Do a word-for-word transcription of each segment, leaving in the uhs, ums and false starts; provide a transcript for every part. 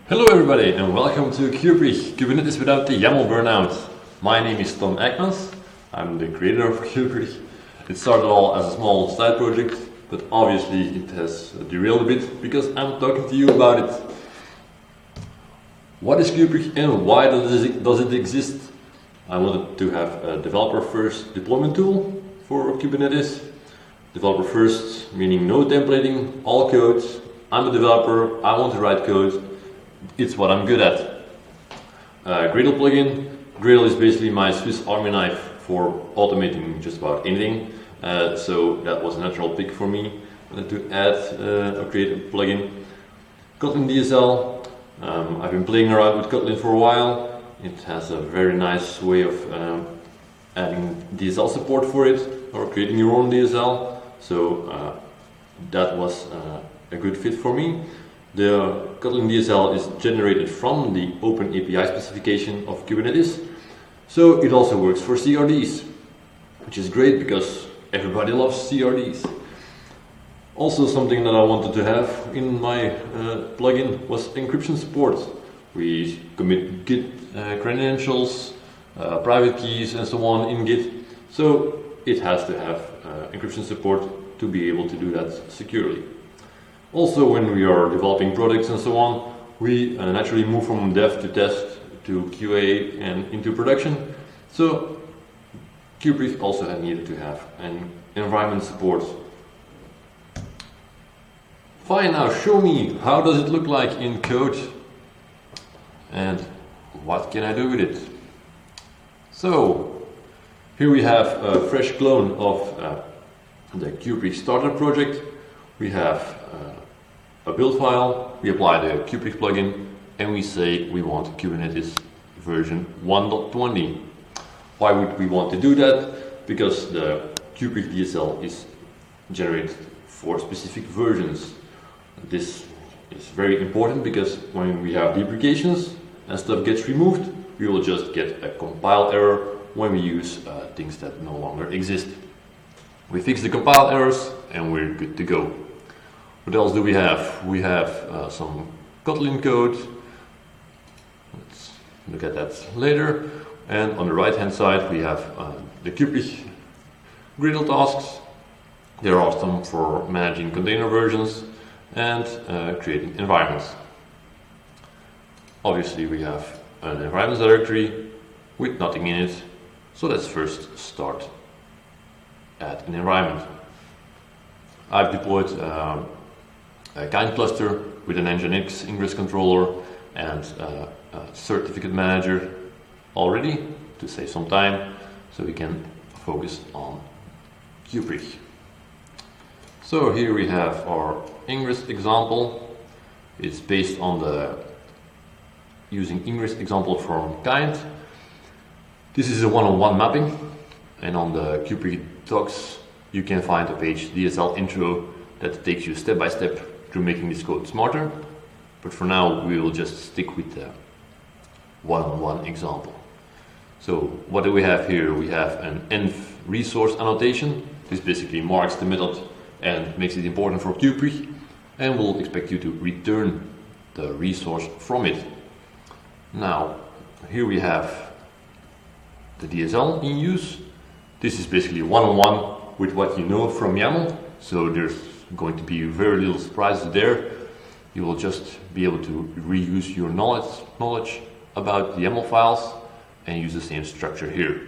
Hello everybody and welcome to Kubrick, Kubernetes without the YAML burnout. My name is Tom Ekmans, I'm the creator of Kubrick. It started all as a small side project, but obviously it has derailed a bit because I'm talking to you about it. What is Kubrick and why does it, does it exist? I wanted to have a developer first deployment tool for Kubernetes. Developer first meaning no templating, all code. I'm a developer, I want to write code. It's what I'm good at. Uh, Gradle plugin. Gradle is basically my Swiss Army knife for automating just about anything. Uh, so that was a natural pick for me uh, to add uh, or create a plugin. Kotlin D S L. Um, I've been playing around with Kotlin for a while. It has a very nice way of um, adding D S L support for it or creating your own D S L. So uh, that was uh, a good fit for me. The Kotlin D S L is generated from the Open A P I specification of Kubernetes, so it also works for C R Ds, which is great because everybody loves C R Ds. Also, something that I wanted to have in my uh, plugin was encryption support. We commit Git uh, credentials, uh, private keys, and so on in Git, so it has to have uh, encryption support to be able to do that securely. Also, when we are developing products and so on, we uh, naturally move from dev to test to Q A and into production. So Kubrick also had needed to have an environment support. Fine, now show me how does it look like in code and what can I do with it. So here we have a fresh clone of uh, the Kubrick starter project. We have uh, a build file, we apply the Kubrick plugin, and we say we want Kubernetes version one point twenty. Why would we want to do that? Because the Kubrick D S L is generated for specific versions. This is very important because when we have deprecations and stuff gets removed, we will just get a compile error when we use uh, things that no longer exist. We fix the compile errors and we're good to go. What else do we have? We have uh, some Kotlin code. Let's look at that later. And on the right hand side we have uh, the Kubrick Gradle tasks. There are some for managing container versions and uh, creating environments. Obviously we have an environments directory with nothing in it. So let's first start at an environment. I've deployed um, a kind cluster with an Nginx ingress controller and uh, a certificate manager already to save some time so we can focus on Kubrick. So here we have our ingress example. It's based on the using ingress example from kind. This is a one-on-one mapping, and on the Kubrick docs you can find a page D S L intro that takes you step by step through making this code smarter. But for now we will just stick with the one-on-one example. So what do we have here? We have an env resource annotation. This basically marks the method and makes it important for Kubrick, and will expect you to return the resource from it. Now here we have the D S L in use. This is basically one-on-one with what you know from YAML, so there's going to be very little surprises there. You will just be able to reuse your knowledge, knowledge about the YAML files and use the same structure here.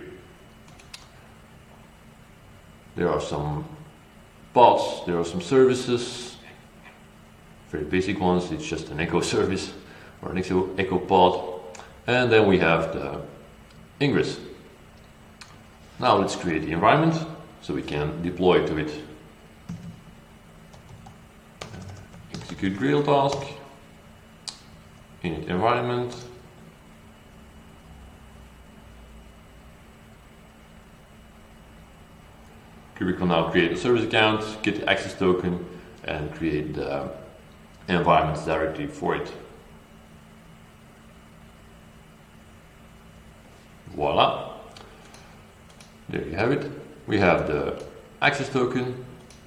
There are some pods, there are some services, very basic ones. It's just an echo service or an echo, echo pod, and then we have the ingress. Now let's create the environment so we can deploy to it. Execute Gradle task, init environment, Kubrick will now create a service account, get the access token, and create the environments directory for it. Voila! There you have it. We have the access token,